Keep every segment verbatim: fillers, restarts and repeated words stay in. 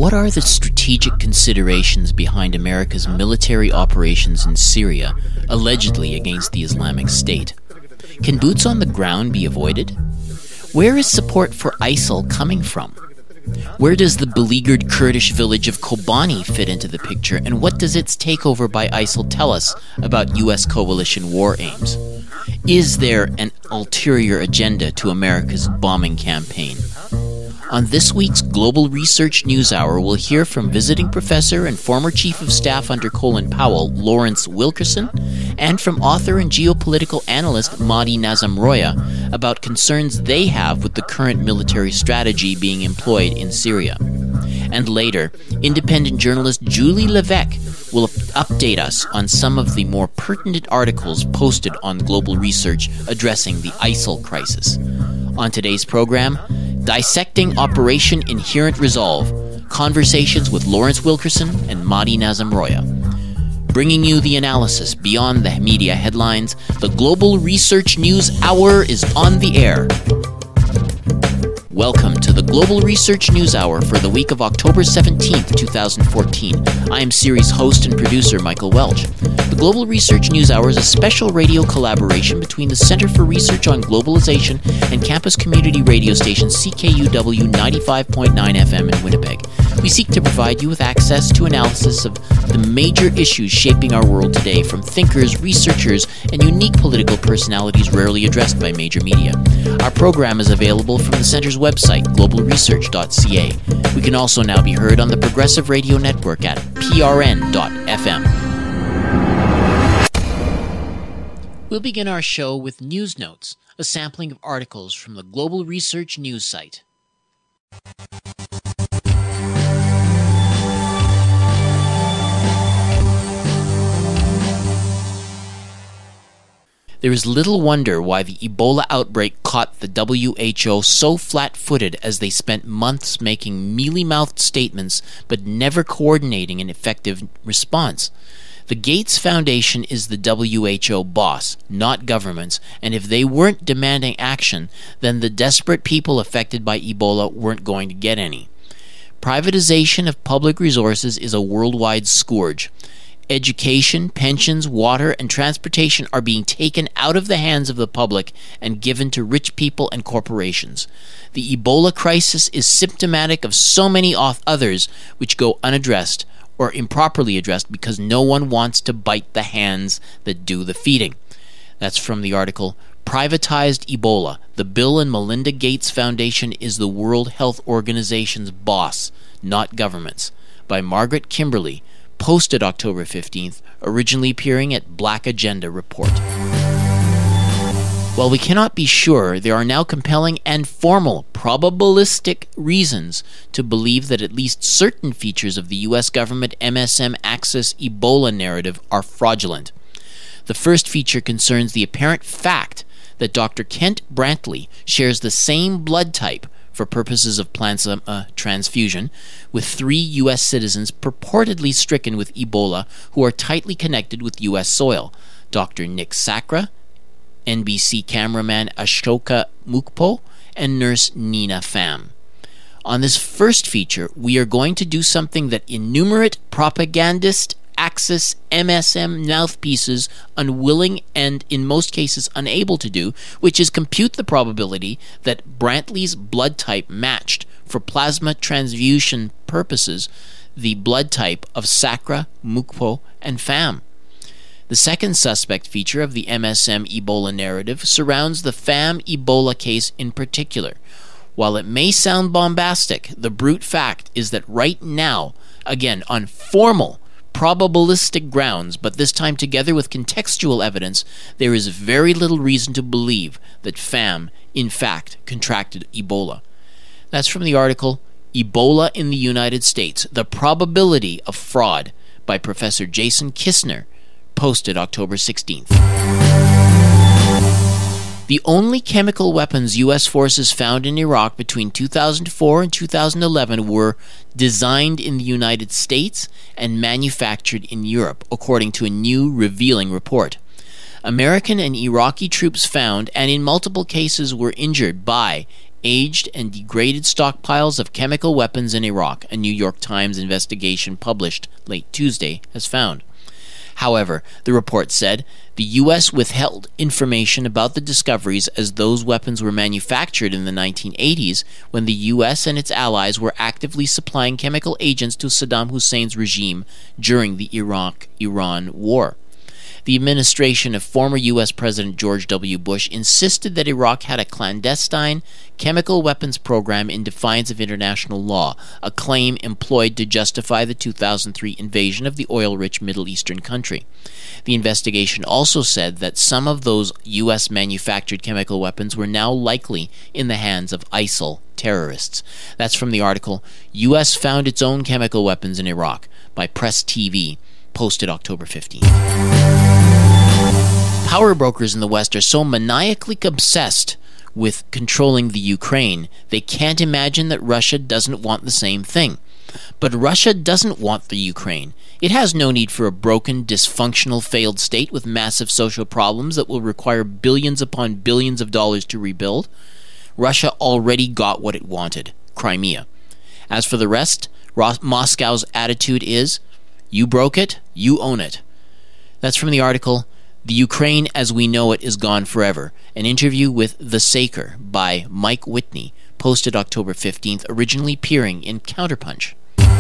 What are the strategic considerations behind America's military operations in Syria, allegedly against the Islamic State? Can boots on the ground be avoided? Where is support for ISIL coming from? Where does the beleaguered Kurdish village of Kobani fit into the picture, and what does its takeover by ISIL tell us about U S coalition war aims? Is there an ulterior agenda to America's bombing campaign? On this week's Global Research News Hour, we'll hear from visiting professor and former Chief of Staff under Colin Powell, Lawrence Wilkerson, and from author and geopolitical analyst Mahdi Nazemroaya about concerns they have with the current military strategy being employed in Syria. And later, independent journalist Julie Levesque will update us on some of the more pertinent articles posted on Global Research addressing the ISIL crisis. On today's program, Dissecting Operation Inherent Resolve, conversations with Lawrence Wilkerson and Mahdi Nazemroaya. Bringing you the analysis beyond the media headlines, the Global Research News Hour is on the air. Welcome to the Global Research News Hour for the week of October seventeenth, twenty fourteen. I am series host and producer Michael Welch. The Global Research News Hour is a special radio collaboration between the Center for Research on Globalization and campus community radio station C K U W ninety-five point nine F M in Winnipeg. We seek to provide you with access to analysis of the major issues shaping our world today from thinkers, researchers, and unique political personalities rarely addressed by major media. Our program is available from the Center's website, global research dot c a. We can also now be heard on the Progressive Radio Network at p r n dot f m. We'll begin our show with News Notes, a sampling of articles from the Global Research News site. There is little wonder why the Ebola outbreak caught the W H O so flat-footed as they spent months making mealy-mouthed statements but never coordinating an effective response. The Gates Foundation is the W H O boss, not governments, and if they weren't demanding action, then the desperate people affected by Ebola weren't going to get any. Privatization of public resources is a worldwide scourge. Education, pensions, water, and transportation are being taken out of the hands of the public and given to rich people and corporations. The Ebola crisis is symptomatic of so many others which go unaddressed or improperly addressed because no one wants to bite the hands that do the feeding. That's from the article, Privatized Ebola. The Bill and Melinda Gates Foundation is the World Health Organization's boss, not governments, by Margaret Kimberley, posted October fifteenth, originally appearing at Black Agenda Report. While we cannot be sure, there are now compelling and formal, probabilistic reasons to believe that at least certain features of the U S government M S M-Axis Ebola narrative are fraudulent. The first feature concerns the apparent fact that Doctor Kent Brantley shares the same blood type for purposes of plasma transfusion, with three U S citizens purportedly stricken with Ebola who are tightly connected with U S soil, Doctor Nick Sakra, N B C cameraman Ashoka Mukpo, and nurse Nina Pham. On this first feature, we are going to do something that innumerate propagandist Axis M S M mouthpieces unwilling and in most cases unable to do, which is compute the probability that Brantley's blood type matched, for plasma transfusion purposes, the blood type of Sakra, Mukpo, and Pham. The second suspect feature of the M S M Ebola narrative surrounds the Pham Ebola case in particular. While it may sound bombastic, the brute fact is that right now, again on formal probabilistic grounds, but this time together with contextual evidence, there is very little reason to believe that Pham, in fact, contracted Ebola. That's from the article, Ebola in the United States, The Probability of Fraud, by Professor Jason Kistner, posted October sixteenth. The only chemical weapons U S forces found in Iraq between two thousand four and two thousand eleven were designed in the United States and manufactured in Europe, according to a new revealing report. American and Iraqi troops found, and in multiple cases were injured by, aged and degraded stockpiles of chemical weapons in Iraq, a New York Times investigation published late Tuesday has found. However, the report said the U S withheld information about the discoveries as those weapons were manufactured in the nineteen eighties when the U S and its allies were actively supplying chemical agents to Saddam Hussein's regime during the Iraq-Iran war. The administration of former U S President George W. Bush insisted that Iraq had a clandestine chemical weapons program in defiance of international law, a claim employed to justify the two thousand three invasion of the oil-rich Middle Eastern country. The investigation also said that some of those U S-manufactured chemical weapons were now likely in the hands of ISIL terrorists. That's from the article, U S Found Its Own Chemical Weapons in Iraq, by Press T V, posted October fifteenth. Power brokers in the West are so maniacally obsessed with controlling the Ukraine, they can't imagine that Russia doesn't want the same thing. But Russia doesn't want the Ukraine. It has no need for a broken, dysfunctional, failed state with massive social problems that will require billions upon billions of dollars to rebuild. Russia already got what it wanted, Crimea. As for the rest, Ros- Moscow's attitude is, you broke it, you own it. That's from the article, The Ukraine as We Know It Is Gone Forever, an interview with The Saker by Mike Whitney, posted October fifteenth, originally appearing in Counterpunch.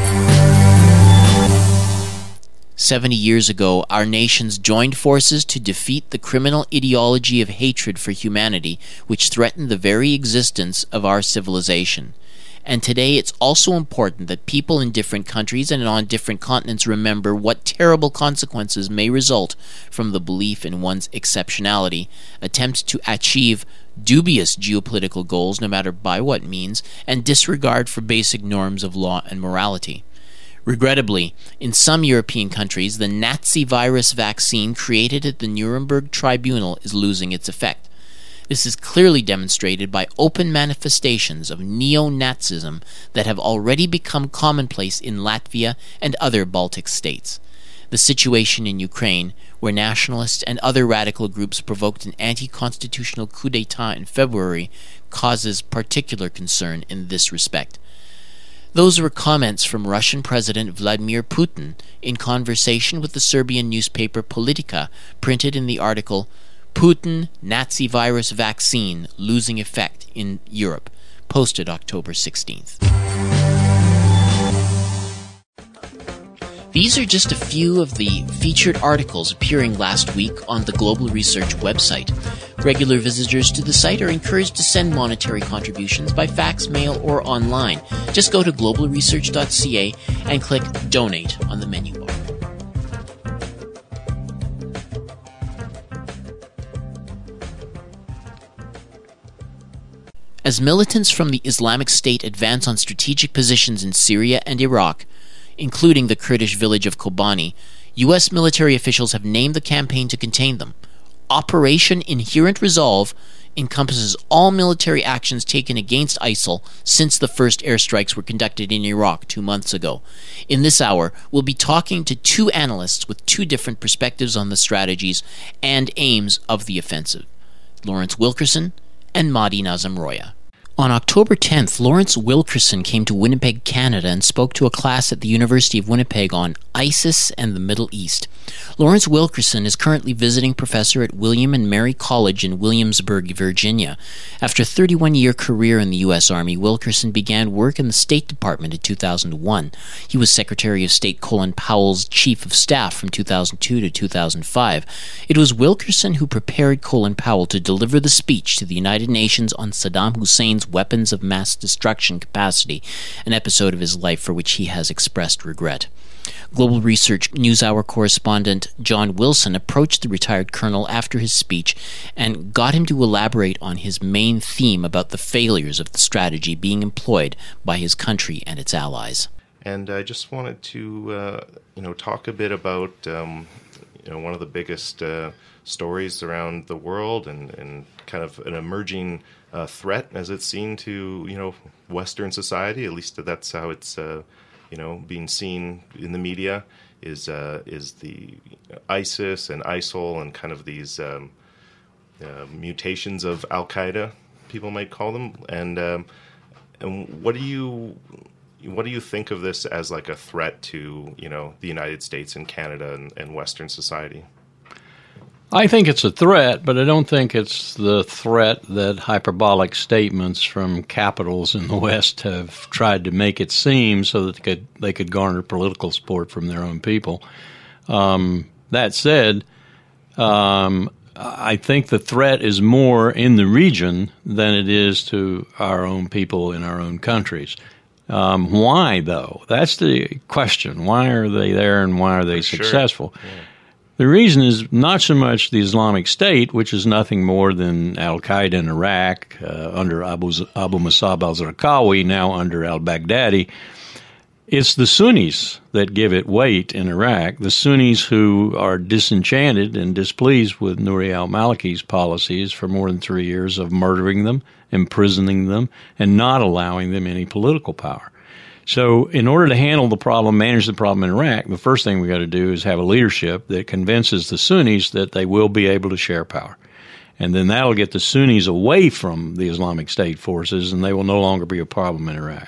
Seventy years ago, our nations joined forces to defeat the criminal ideology of hatred for humanity which threatened the very existence of our civilization. And today it's also important that people in different countries and on different continents remember what terrible consequences may result from the belief in one's exceptionality, attempts to achieve dubious geopolitical goals no matter by what means, and disregard for basic norms of law and morality. Regrettably, in some European countries, the Nazi virus vaccine created at the Nuremberg Tribunal is losing its effect. This is clearly demonstrated by open manifestations of neo-Nazism that have already become commonplace in Latvia and other Baltic states. The situation in Ukraine, where nationalists and other radical groups provoked an anti-constitutional coup d'etat in February, causes particular concern in this respect. Those were comments from Russian President Vladimir Putin in conversation with the Serbian newspaper Politika, printed in the article Putin Nazi Virus Vaccine Losing Effect in Europe, posted October sixteenth. These are just a few of the featured articles appearing last week on the Global Research website. Regular visitors to the site are encouraged to send monetary contributions by fax, mail, or online. Just go to global research dot c a and click Donate on the menu bar. As militants from the Islamic State advance on strategic positions in Syria and Iraq, including the Kurdish village of Kobani, U S military officials have named the campaign to contain them. Operation Inherent Resolve encompasses all military actions taken against ISIL since the first airstrikes were conducted in Iraq two months ago. In this hour, we'll be talking to two analysts with two different perspectives on the strategies and aims of the offensive, Lawrence Wilkerson and Mahdi Nazemroaya. On October tenth, Lawrence Wilkerson came to Winnipeg, Canada, and spoke to a class at the University of Winnipeg on ISIS and the Middle East. Lawrence Wilkerson is currently visiting professor at William and Mary College in Williamsburg, Virginia. After a thirty-one-year career in the U S Army, Wilkerson began work in the State Department in two thousand one. He was Secretary of State Colin Powell's Chief of Staff from two thousand two to two thousand five. It was Wilkerson who prepared Colin Powell to deliver the speech to the United Nations on Saddam Hussein's weapons of mass destruction capacity, an episode of his life for which he has expressed regret. Global Research NewsHour correspondent John Wilson approached the retired colonel after his speech and got him to elaborate on his main theme about the failures of the strategy being employed by his country and its allies. And I just wanted to, uh, you know, talk a bit about, um, you know, one of the biggest uh, stories around the world and, and kind of an emerging uh, threat as it's seen to, you know, Western society. At least that's how it's uh, you know, being seen in the media, is uh, is the ISIS and ISIL and kind of these um, uh, mutations of Al-Qaeda, people might call them. And um, and what do you what do you think of this as like a threat to, you know, the United States and Canada and, and Western society? I think it's a threat, but I don't think it's the threat that hyperbolic statements from capitals in the West have tried to make it seem so that they could, they could garner political support from their own people. Um, that said, um, I think the threat is more in the region than it is to our own people in our own countries. Um, why, though? That's the question. Why are they there and why are they For successful? Sure. Yeah. The reason is not so much the Islamic State, which is nothing more than al-Qaeda in Iraq uh, under Abu, Abu Musab al-Zarqawi, now under al-Baghdadi. It's the Sunnis that give it weight in Iraq, the Sunnis who are disenchanted and displeased with Nouri al-Maliki's policies for more than three years of murdering them, imprisoning them, and not allowing them any political power. So in order to handle the problem, manage the problem in Iraq, the first thing we got to do is have a leadership that convinces the Sunnis that they will be able to share power. And then that'll get the Sunnis away from the Islamic State forces, and they will no longer be a problem in Iraq.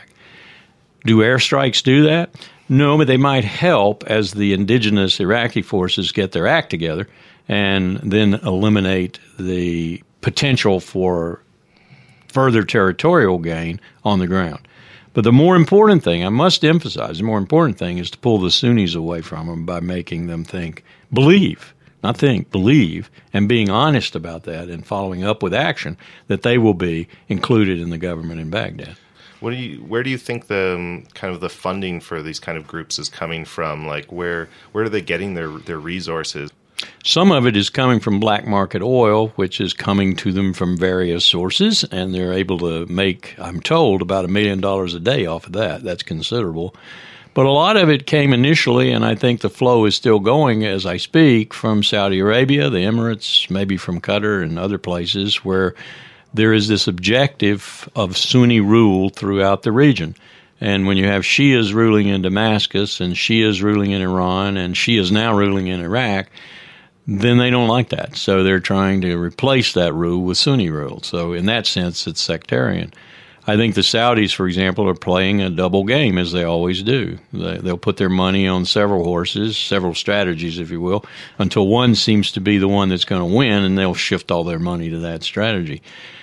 Do airstrikes do that? No, but they might help as the indigenous Iraqi forces get their act together and then eliminate the potential for further territorial gain on the ground. But the more important thing, I must emphasize, the more important thing is to pull the Sunnis away from them by making them think, believe, not think, believe, and being honest about that and following up with action that they will be included in the government in Baghdad. What do you, where do you think the um, kind of the funding for these kind of groups is coming from? Like, where where are they getting their, their resources? Some of it is coming from black market oil, which is coming to them from various sources, and they're able to make, I'm told, about a million dollars a day off of that. That's considerable. But a lot of it came initially, and I think the flow is still going as I speak, from Saudi Arabia, the Emirates, maybe from Qatar and other places where there is this objective of Sunni rule throughout the region. And when you have Shias ruling in Damascus and Shias ruling in Iran and Shias now ruling in Iraq, then they don't like that. So they're trying to replace that rule with Sunni rule. So in that sense, it's sectarian. I think the Saudis, for example, are playing a double game, as they always do. They, they'll put their money on several horses, several strategies, if you will, until one seems to be the one that's going to win, and they'll shift all their money to that strategy.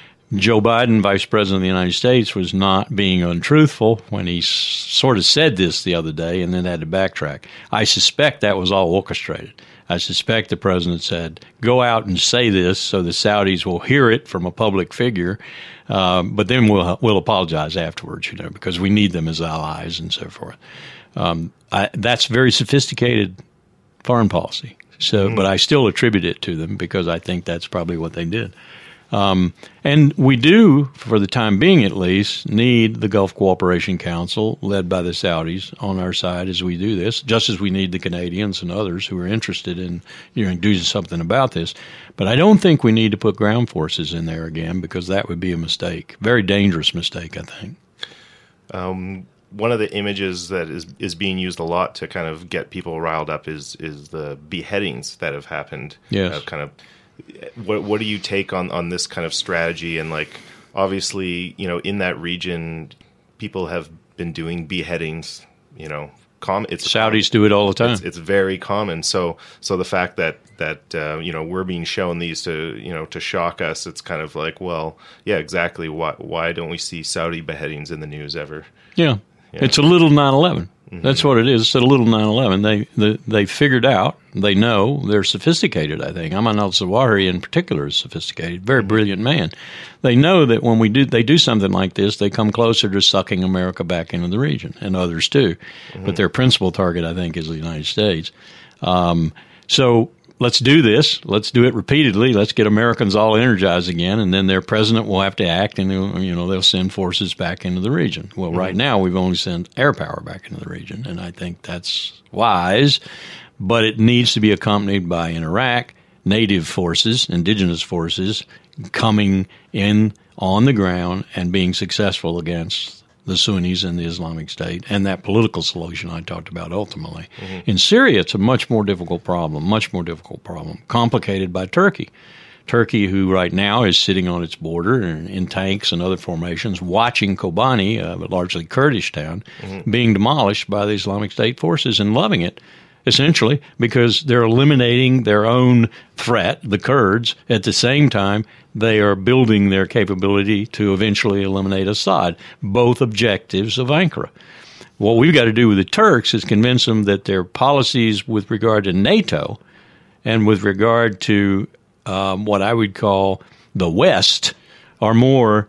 Joe Biden, Vice President of the United States, was not being untruthful when he s- sort of said this the other day and then had to backtrack. I suspect that was all orchestrated. I suspect the president said, go out and say this so the Saudis will hear it from a public figure, um, but then we'll we'll apologize afterwards, you know, because we need them as allies and so forth. Um, I, that's very sophisticated foreign policy. So, mm. But I still attribute it to them because I think that's probably what they did. Um, and we do, for the time being at least, need the Gulf Cooperation Council, led by the Saudis, on our side as we do this, just as we need the Canadians and others who are interested in, you know, doing something about this. But I don't think we need to put ground forces in there again because that would be a mistake, very dangerous mistake, I think. Um, one of the images that is is being used a lot to kind of get people riled up is is the beheadings that have happened. Yes. Uh, kind of. What what do you take on, on this kind of strategy? And like, obviously, you know, in that region, people have been doing beheadings. You know, com- it's Saudis do it all the time. It's, it's very common. So so the fact that that uh, you know we're being shown these to you know to shock us, it's kind of like, well, yeah, exactly. Why why don't we see Saudi beheadings in the news ever? Yeah, yeah. It's a little nine eleven. Mm-hmm. That's what it is. It's a little nine eleven. They, they they figured out. They know. They're sophisticated, I think. Ayman al-Zawahiri in particular is sophisticated. Very brilliant man. They know that when we do they do something like this, they come closer to sucking America back into the region, and others too. Mm-hmm. But their principal target, I think, is the United States. Um, so let's do this. Let's do it repeatedly. Let's get Americans all energized again, and then their president will have to act, and you know they'll send forces back into the region. Well, mm-hmm. right now we've only sent air power back into the region, and I think that's wise, but it needs to be accompanied by, in Iraq, native forces, indigenous forces, coming in on the ground and being successful against the Sunnis and the Islamic State, and that political solution I talked about ultimately. Mm-hmm. In Syria, it's a much more difficult problem, much more difficult problem, complicated by Turkey. Turkey, who right now is sitting on its border in, in tanks and other formations, watching Kobani, a largely Kurdish town, mm-hmm. being demolished by the Islamic State forces and loving it, essentially, because they're eliminating their own threat, the Kurds. At the same time, they are building their capability to eventually eliminate Assad, both objectives of Ankara. What we've got to do with the Turks is convince them that their policies with regard to NATO and with regard to um, what I would call the West are more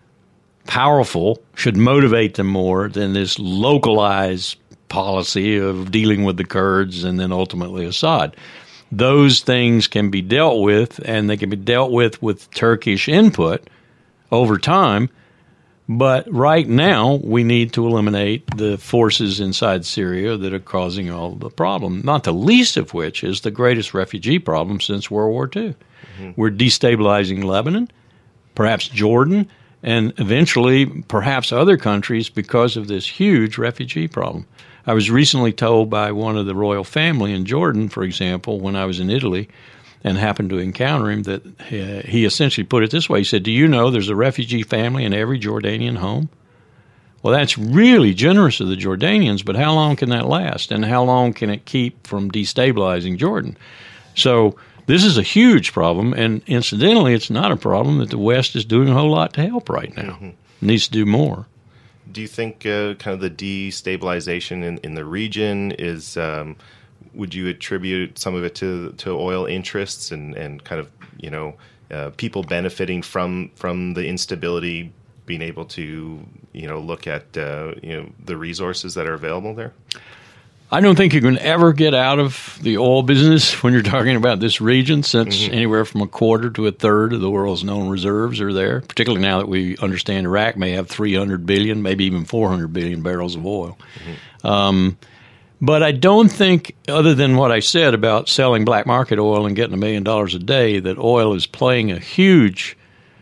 powerful, should motivate them more than this localized policy of dealing with the Kurds and then ultimately Assad. Those things can be dealt with, and they can be dealt with with Turkish input over time. But right now, we need to eliminate the forces inside Syria that are causing all the problem, not the least of which is the greatest refugee problem since World War Two. Mm-hmm. We're destabilizing Lebanon, perhaps Jordan, and eventually perhaps other countries because of this huge refugee problem. I was recently told by one of the royal family in Jordan, for example, when I was in Italy, and happened to encounter him, that uh, he essentially put it this way. He said, do you know there's a refugee family in every Jordanian home? Well, that's really generous of the Jordanians, but how long can that last? And how long can it keep from destabilizing Jordan? So this is a huge problem, and incidentally, it's not a problem that the West is doing a whole lot to help right now. Mm-hmm. It needs to do more. Do you think uh, kind of the destabilization in, in the region is... Um, would you attribute some of it to to oil interests and, and kind of, you know, uh, people benefiting from from the instability, being able to, you know, look at, uh, you know, the resources that are available there? I don't think you can ever get out of the oil business when you're talking about this region, since mm-hmm. anywhere from a quarter to a third of the world's known reserves are there, particularly now that we understand Iraq may have three hundred billion, maybe even four hundred billion barrels of oil. Mm-hmm. Um But I don't think, other than what I said about selling black market oil and getting a million dollars a day, that oil is playing a huge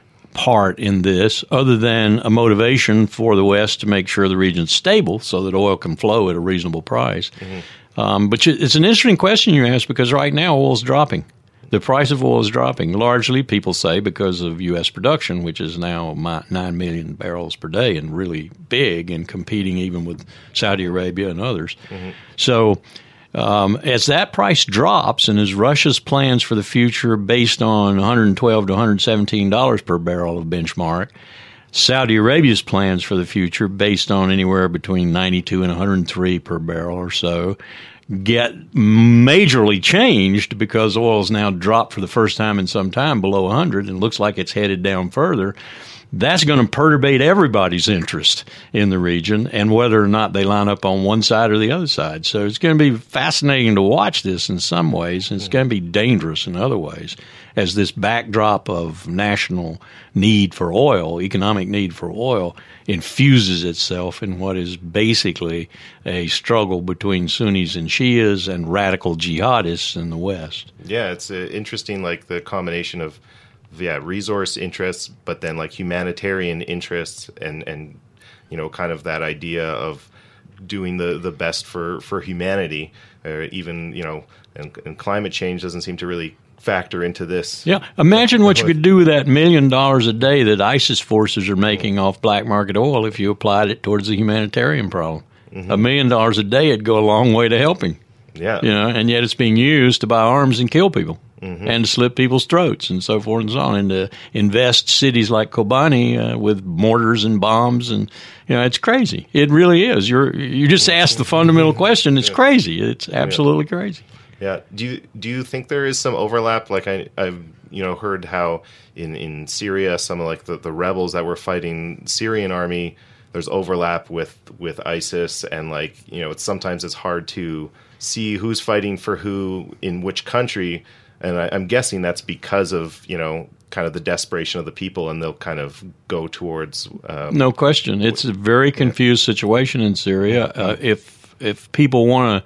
part in this, other than a motivation for the West to make sure the region's stable so that oil can flow at a reasonable price. Mm-hmm. Um, but it's an interesting question you ask, because right now oil is dropping. The price of oil is dropping, largely, people say, because of U S production, which is now nine million barrels per day and really big and competing even with Saudi Arabia and others. Mm-hmm. So um, as that price drops, and as Russia's plans for the future based on one hundred twelve to one hundred seventeen dollars per barrel of benchmark, Saudi Arabia's plans for the future based on anywhere between ninety-two and one hundred three per barrel or so, get majorly changed because oil has now dropped for the first time in some time below one hundred and looks like it's headed down further. That's going to perturbate everybody's interest in the region and whether or not they line up on one side or the other side. So it's going to be fascinating to watch this in some ways, and it's going to be dangerous in other ways, as this backdrop of national need for oil, economic need for oil, infuses itself in what is basically a struggle between Sunnis and Shias and radical jihadists in the West. Yeah, it's uh, interesting, like the combination of yeah resource interests, but then like humanitarian interests, and and you know kind of that idea of doing the the best for for humanity, or even you know and, and climate change doesn't seem to really factor into this. Yeah, imagine what you could do with that million dollars a day that ISIS forces are making off black market oil if you applied it towards the humanitarian problem. Mm-hmm. A million dollars a day would go a long way to helping. Yeah, you know, and yet it's being used to buy arms and kill people. Mm-hmm. And to slit people's throats and so forth and so on, and to invest cities like Kobani uh, with mortars and bombs, and you know it's crazy. It really is. You're you just asked the fundamental question. It's yeah. crazy. It's absolutely yeah. crazy. Yeah. Do you do you think there is some overlap? Like I I've you know heard how in, in Syria some of like the, the rebels that were fighting Syrian army, there's overlap with with ISIS, and like you know it's sometimes it's hard to see who's fighting for who in which country. And I, I'm guessing that's because of, you know, kind of the desperation of the people, and they'll kind of go towards... Um, no question. It's a very confused yeah. situation in Syria. Uh, if if people want to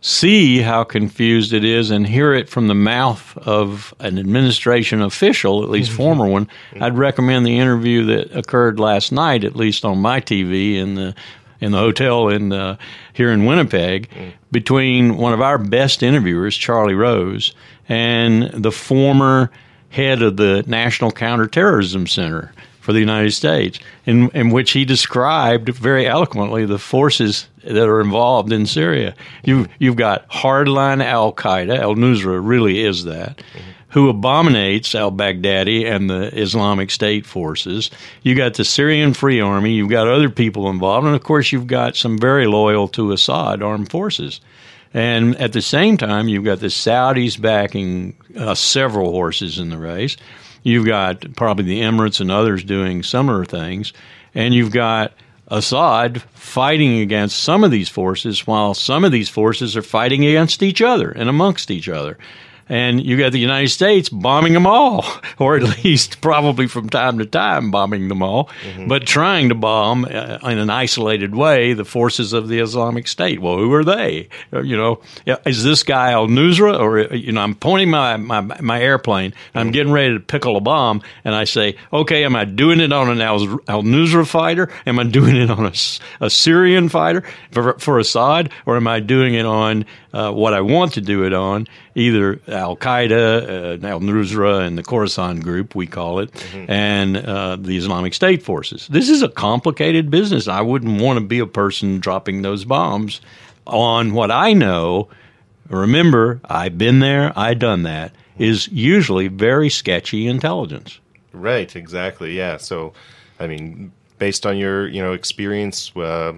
see how confused it is and hear it from the mouth of an administration official, at least former one, I'd recommend the interview that occurred last night, at least on my T V, in the in the hotel in uh, here in Winnipeg, mm. between one of our best interviewers, Charlie Rose, and the former head of the National Counterterrorism Center for the United States, in, in which he described very eloquently the forces that are involved in Syria. You've, you've got hardline al-Qaeda, al-Nusra really is that, mm-hmm. who abominates al-Baghdadi and the Islamic State forces. You got the Syrian Free Army, you've got other people involved, and of course you've got some very loyal to Assad armed forces. And at the same time, you've got the Saudis backing uh, several horses in the race. You've got probably the Emirates and others doing similar things. And you've got Assad fighting against some of these forces while some of these forces are fighting against each other and amongst each other. And you got the United States bombing them all, or at least probably from time to time bombing them all, mm-hmm. but trying to bomb uh, in an isolated way the forces of the Islamic State. Well, who are they? Uh, you know, is this guy al-Nusra? Or, you know, I'm pointing my, my, my airplane, I'm mm-hmm. getting ready to pickle a bomb, and I say, okay, am I doing it on an al- al-Nusra fighter? Am I doing it on a, a Syrian fighter for, for Assad? Or am I doing it on uh, what I want to do it on, either al-Qaeda, uh, al-Nusra, and the Khorasan group, we call it, mm-hmm. and uh, the Islamic State forces. This is a complicated business. I wouldn't want to be a person dropping those bombs on what I know. Remember, I've been there, I've done that, is usually very sketchy intelligence. Right, exactly, yeah. So, I mean, based on your, you know, experience, uh,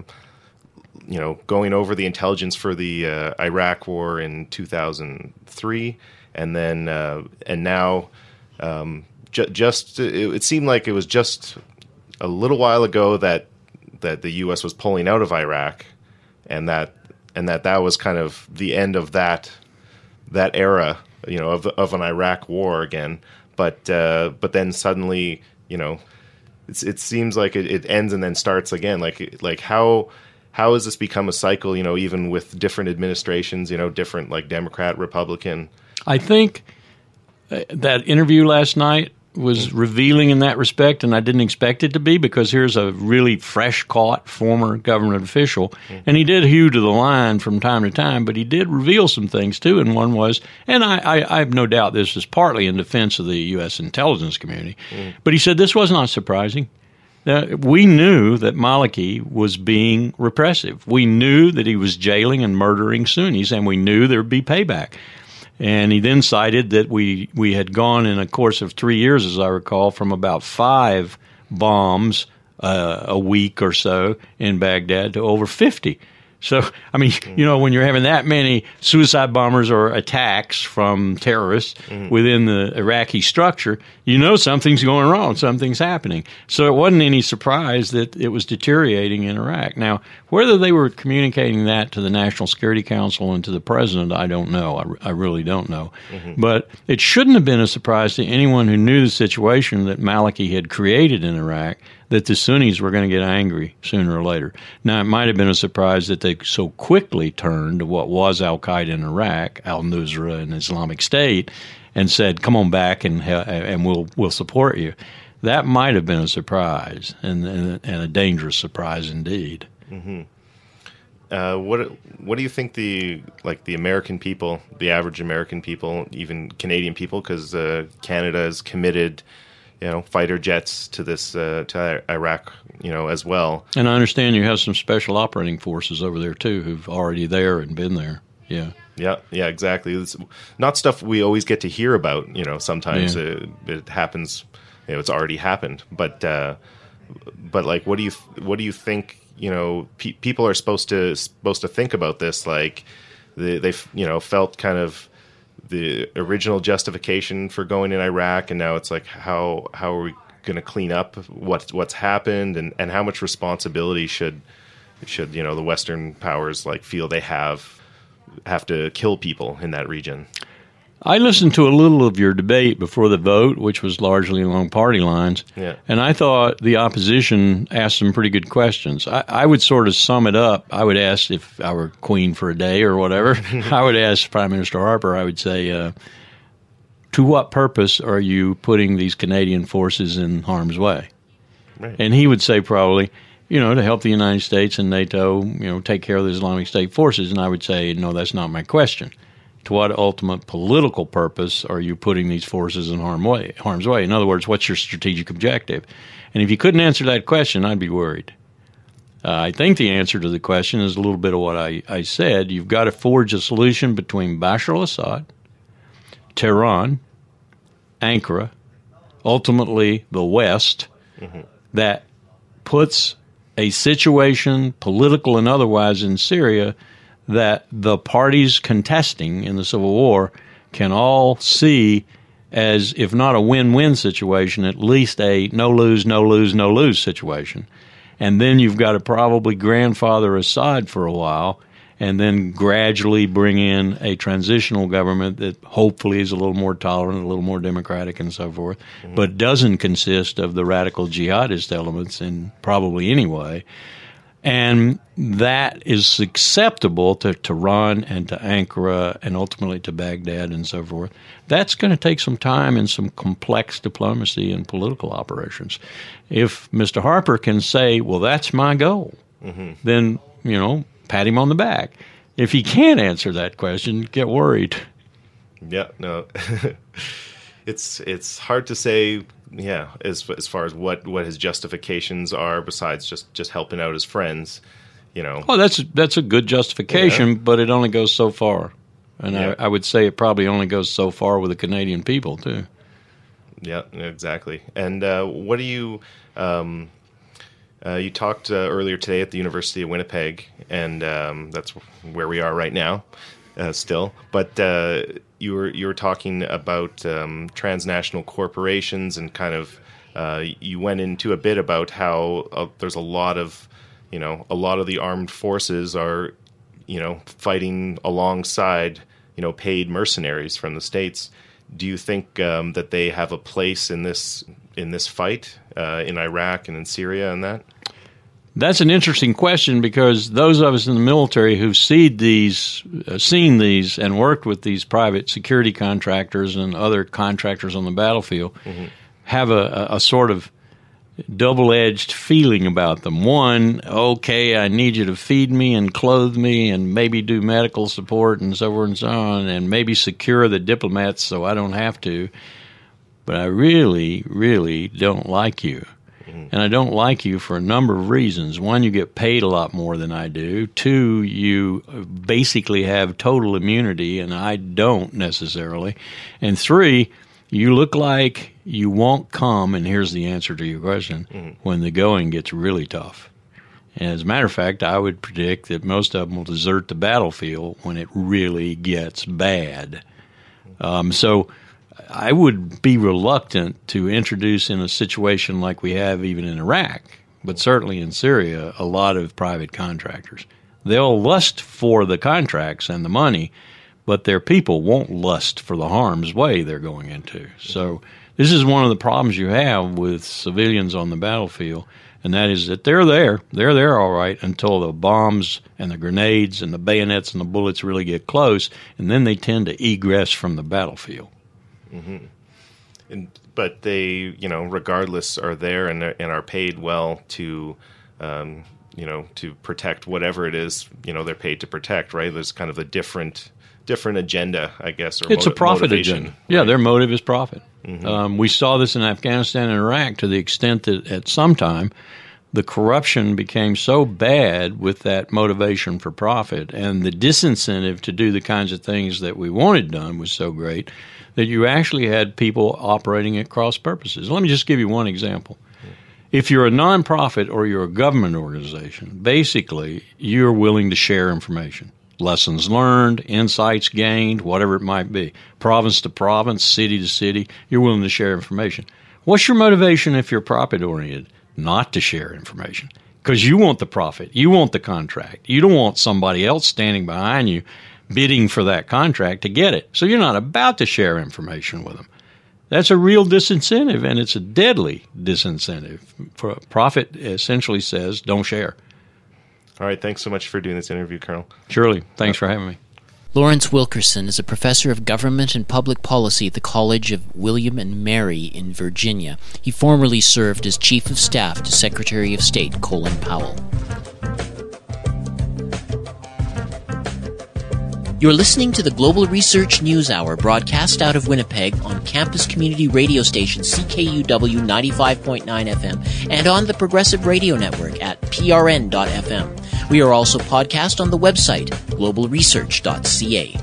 you know, going over the intelligence for the uh, Iraq War in two thousand three, and then uh, and now, um, ju- just it, it seemed like it was just a little while ago that that the U S was pulling out of Iraq, and that and that that was kind of the end of that that era, you know, of of an Iraq war again. But uh, but then suddenly, you know, it's, it seems like it, it ends and then starts again. Like like how. How has this become a cycle, you know, even with different administrations, you know, different like Democrat, Republican? I think that interview last night was revealing in that respect, and I didn't expect it to be, because here's a really fresh-caught former government official, and he did hew to the line from time to time, but he did reveal some things, too, and one was, and I, I, I have no doubt this is partly in defense of the U S intelligence community, mm. but he said this was not surprising. Now, we knew that Maliki was being repressive. We knew that he was jailing and murdering Sunnis, and we knew there would be payback. And he then cited that we, we had gone in a course of three years, as I recall, from about five bombs uh, a week or so in Baghdad to over fifty. So, I mean, you know, when you're having that many suicide bombers or attacks from terrorists mm. within the Iraqi structure, you know something's going wrong, something's happening. So it wasn't any surprise that it was deteriorating in Iraq. Now, whether they were communicating that to the National Security Council and to the president, I don't know. I, I really don't know. Mm-hmm. But it shouldn't have been a surprise to anyone who knew the situation that Maliki had created in Iraq, that the Sunnis were going to get angry sooner or later. Now, it might have been a surprise that they so quickly turned to what was al-Qaeda in Iraq, al-Nusra and Islamic State, and said, come on back and and we'll we'll support you. That might have been a surprise, and, and, and a dangerous surprise indeed. Mm-hmm. Uh, what what do you think the like the American people, the average American people, even Canadian people, because uh, Canada is committed, you know, fighter jets to this uh, to Iraq, you know, as well. And I understand you have some special operating forces over there too, who've already there and been there. Yeah, yeah, yeah, exactly. It's not stuff we always get to hear about. You know, sometimes yeah. it, it happens. You know, it's already happened. But uh, but like, what do you what do you think? You know, pe- people are supposed to supposed to think about this. Like, they they've you know felt kind of the original justification for going in Iraq, and now it's like, how how are we going to clean up what's what's happened, and, and how much responsibility should should you know the Western powers like feel they have have to kill people in that region? I listened to a little of your debate before the vote, which was largely along party lines, yeah. and I thought the opposition asked some pretty good questions. I, I would sort of sum it up. I would ask, if I were queen for a day or whatever, I would ask Prime Minister Harper, I would say, uh, to what purpose are you putting these Canadian forces in harm's way? Right. And he would say probably, you know, to help the United States and NATO, you know, take care of the Islamic State forces. And I would say, no, that's not my question. to what ultimate political purpose are you putting these forces in harm way, harm's way? In other words, what's your strategic objective? And if you couldn't answer that question, I'd be worried. Uh, I think the answer to the question is a little bit of what I, I said. You've got to forge a solution between Bashar al-Assad, Tehran, Ankara, ultimately the West, mm-hmm. that puts a situation, political and otherwise, in Syria that the parties contesting in the civil war can all see as, if not a win-win situation, at least a no-lose, no-lose, no-lose situation. And then you've got to probably grandfather Assad for a while and then gradually bring in a transitional government that hopefully is a little more tolerant, a little more democratic and so forth, mm-hmm. but doesn't consist of the radical jihadist elements in probably any way. And that is acceptable to Tehran and to Ankara and ultimately to Baghdad and so forth. That's going to take some time and some complex diplomacy and political operations. If Mister Harper can say, well, that's my goal, mm-hmm. then, you know, pat him on the back. If he can't answer that question, get worried. Yeah, no. it's it's hard to say, yeah, as as far as what, what his justifications are besides just, just helping out his friends, you know. Well, that's that's a good justification, yeah. but it only goes so far. And yeah. I, I would say it probably only goes so far with the Canadian people, too. Yeah, exactly. And uh, what do you... Um, uh, you talked uh, earlier today at the University of Winnipeg, and um, that's where we are right now, uh, still. But uh, you were you were talking about um, transnational corporations, and kind of uh, you went into a bit about how uh, there's a lot of, you know, a lot of the armed forces are, you know, fighting alongside, you know, paid mercenaries from the States. Do you think um, that they have a place in this in this fight uh, in Iraq and in Syria and that? That's an interesting question, because those of us in the military who've seen these, uh, seen these and worked with these private security contractors and other contractors on the battlefield mm-hmm. have a, a, a sort of double-edged feeling about them. One, okay, I need you to feed me and clothe me and maybe do medical support and so forth and so on, and maybe secure the diplomats so I don't have to. But I really, really don't like you. Mm-hmm. And I don't like you for a number of reasons. One, you get paid a lot more than I do. Two, you basically have total immunity, and I don't necessarily. And three, you look like you won't come, and here's the answer to your question, mm-hmm. when the going gets really tough. And as a matter of fact, I would predict that most of them will desert the battlefield when it really gets bad. Um, so I would be reluctant to introduce in a situation like we have even in Iraq, but certainly in Syria, a lot of private contractors. They'll lust for the contracts and the money, but their people won't lust for the harm's way they're going into. So this is one of the problems you have with civilians on the battlefield, and that is that they're there. They're there all right until the bombs and the grenades and the bayonets and the bullets really get close, and then they tend to egress from the battlefield. Mm-hmm. And, but they, you know, regardless, are there and, and are paid well to, um, you know, to protect whatever it is, you know, they're paid to protect, right? There's kind of a different different agenda, I guess. Or it's motiv- a profit motivation, agenda. Yeah, right? Their motive is profit. Mm-hmm. Um, we saw this in Afghanistan and Iraq to the extent that at some time the corruption became so bad with that motivation for profit, and the disincentive to do the kinds of things that we wanted done was so great that you actually had people operating at cross purposes. Let me just give you one example. If you're a nonprofit or you're a government organization, basically you're willing to share information. Lessons learned, insights gained, whatever it might be. Province to province, city to city, you're willing to share information. What's your motivation if you're profit-oriented? Not to share information. Because you want the profit. You want the contract. You don't want somebody else standing behind you bidding for that contract to get it. So you're not about to share information with them. That's a real disincentive, and it's a deadly disincentive. For profit essentially says, don't share. All right. Thanks so much for doing this interview, Colonel. Surely. Thanks for having me. Lawrence Wilkerson is a professor of government and public policy at the College of William and Mary in Virginia. He formerly served as Chief of Staff to Secretary of State Colin Powell. You're listening to the Global Research News Hour, broadcast out of Winnipeg on campus community radio station C K U W ninety-five point nine F M and on the Progressive Radio Network at P R N dot F M. We are also podcast on the website global research dot c a.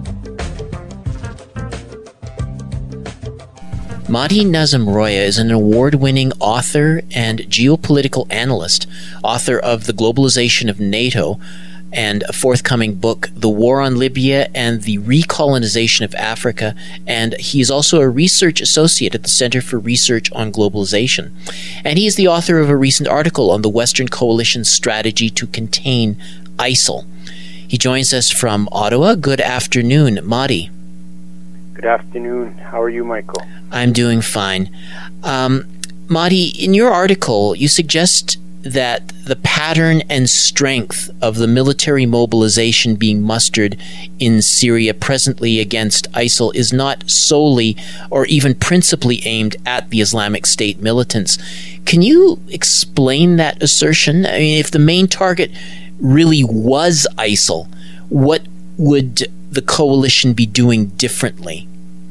Mati Nazemroaya is an award-winning author and geopolitical analyst, author of The Globalization of NATO, and a forthcoming book, The War on Libya and the Recolonization of Africa, and he is also a research associate at the Center for Research on Globalization. And he is the author of a recent article on the Western Coalition's strategy to contain ISIL. He joins us from Ottawa. Good afternoon, Mati. Good afternoon. How are you, Michael? I'm doing fine. Um, Mati, in your article, you suggest that the pattern and strength of the military mobilization being mustered in Syria presently against ISIL is not solely or even principally aimed at the Islamic State militants. Can you explain that assertion? I mean, if the main target really was ISIL, what would the coalition be doing differently?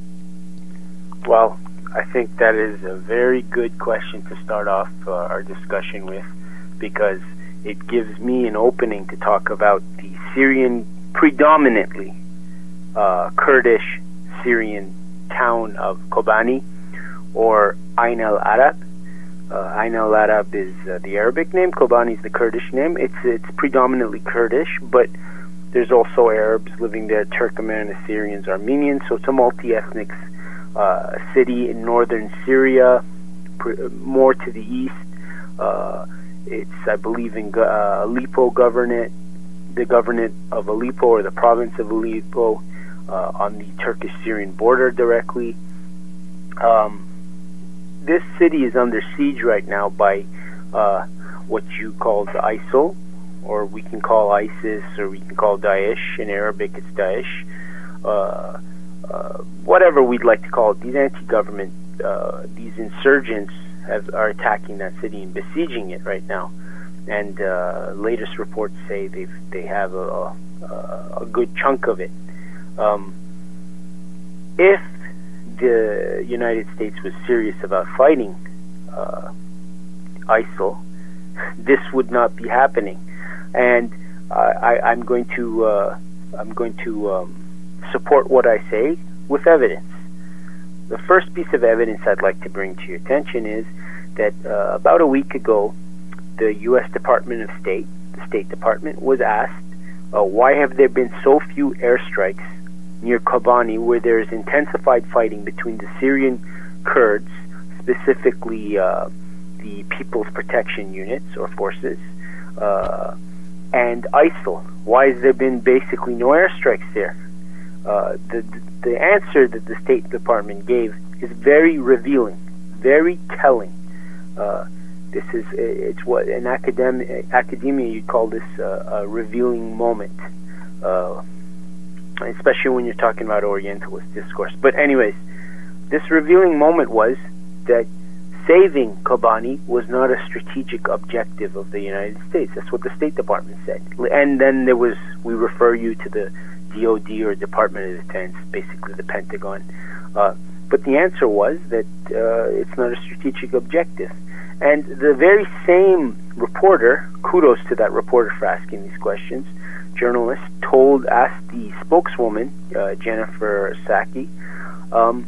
Well, I think that is a very good question to start off uh, our discussion with, because it gives me an opening to talk about the Syrian, predominantly uh, Kurdish Syrian town of Kobani, or Ain al-Arab. Uh, Ain al-Arab is uh, the Arabic name, Kobani is the Kurdish name. It's it's predominantly Kurdish, but there's also Arabs living there, Turkmen, Assyrians, Armenians, so it's a multi-ethnic uh, city in northern Syria, pr- more to the east. Uh, it's, I believe, in uh, Aleppo governorate, the governorate of Aleppo, or the province of Aleppo, uh, on the Turkish-Syrian border directly. Um, this city is under siege right now by uh, what you call the ISIL, or we can call ISIS, or we can call Daesh. In Arabic, it's Daesh. Uh, uh, whatever we'd like to call it, these anti-government, uh, these insurgents have, are attacking that city and besieging it right now. And uh, latest reports say they they have a, a, a good chunk of it. Um, if the United States was serious about fighting uh, ISIL, this would not be happening. And uh, I, I'm going to uh, I'm going to um, support what I say with evidence. The first piece of evidence I'd like to bring to your attention is that uh, about a week ago, the U S Department of State, the State Department, was asked, uh, why have there been so few airstrikes near Kobani, where there is intensified fighting between the Syrian Kurds, specifically uh, the People's Protection Units or forces, uh, and ISIL? Why has there been basically no airstrikes there? Uh, the the answer that the State Department gave is very revealing, very telling. Uh, this is it's what in academic academia you call this uh, a revealing moment, uh, especially when you're talking about Orientalist discourse. But anyways, this revealing moment was that saving Kobani was not a strategic objective of the United States. That's what the State Department said. And then there was, we refer you to the D O D, or Department of Defense, basically the Pentagon. Uh, but the answer was that uh, it's not a strategic objective. And the very same reporter, kudos to that reporter for asking these questions, journalist, told, asked the spokeswoman, uh, Jennifer Psaki, um,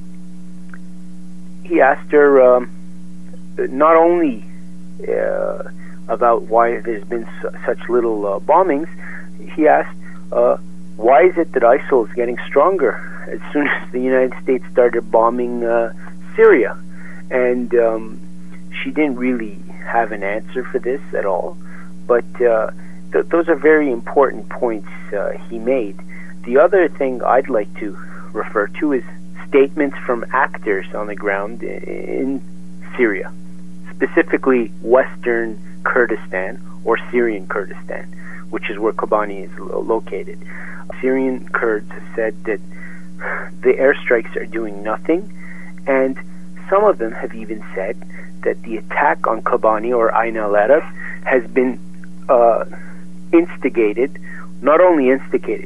he asked her um, not only uh, about why there's been su- such little uh, bombings, he asked, uh, why is it that ISIL is getting stronger as soon as the United States started bombing uh, Syria? And um, she didn't really have an answer for this at all. But uh, th- those are very important points uh, he made. The other thing I'd like to refer to is statements from actors on the ground in Syria, specifically Western Kurdistan, or Syrian Kurdistan, which is where Kobani is lo- located. Syrian Kurds have said that the airstrikes are doing nothing, and some of them have even said that the attack on Kobani, or Ain al-Arab, has been uh, instigated, not only instigated,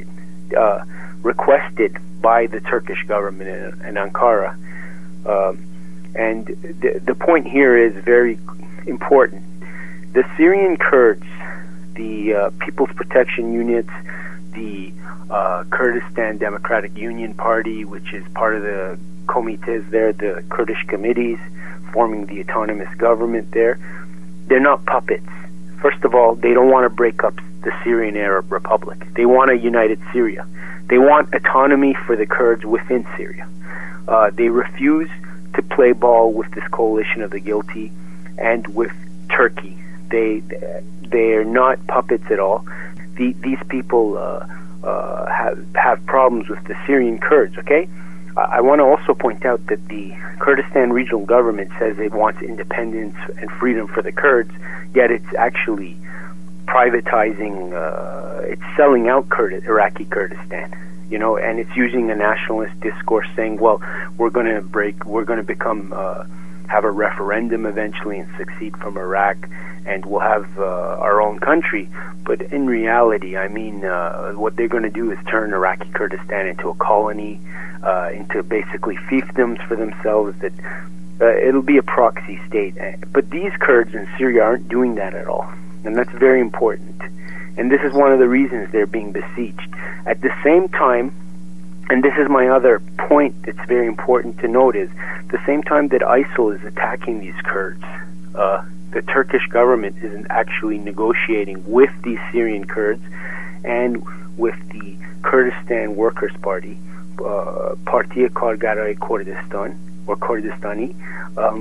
uh, requested by the Turkish government in, in Ankara. Um, and the, the point here is very important. The Syrian Kurds, the uh, People's Protection Units, the uh, Kurdistan Democratic Union Party, which is part of the comites there, the Kurdish committees forming the autonomous government there, they're not puppets. First of all, they don't want to break up the Syrian Arab Republic. They want a united Syria. They want autonomy for the Kurds within Syria. Uh, they refuse to play ball with this coalition of the guilty and with Turkey. They they are not puppets at all. The, these people uh, uh, have have problems with the Syrian Kurds. Okay, I, I want to also point out that the Kurdistan regional government says it wants independence and freedom for the Kurds, yet it's actually privatizing. Uh, it's selling out Kurd- Iraqi Kurdistan. You know, and it's using a nationalist discourse, saying, "Well, we're going to break. We're going to become." Uh, have a referendum eventually and succeed from Iraq, and we'll have uh, our own country. But in reality, I mean, uh, what they're going to do is turn Iraqi Kurdistan into a colony, uh, into basically fiefdoms for themselves. That uh, it'll be a proxy state. But these Kurds in Syria aren't doing that at all, and that's very important. And this is one of the reasons they're being besieged. At the same time, and this is my other point that's very important to note, is the same time that ISIL is attacking these Kurds, uh, the Turkish government is actually negotiating with these Syrian Kurds and with the Kurdistan Workers' Party, uh, Partiya Kargaray Kurdistan, or Kurdistani, um,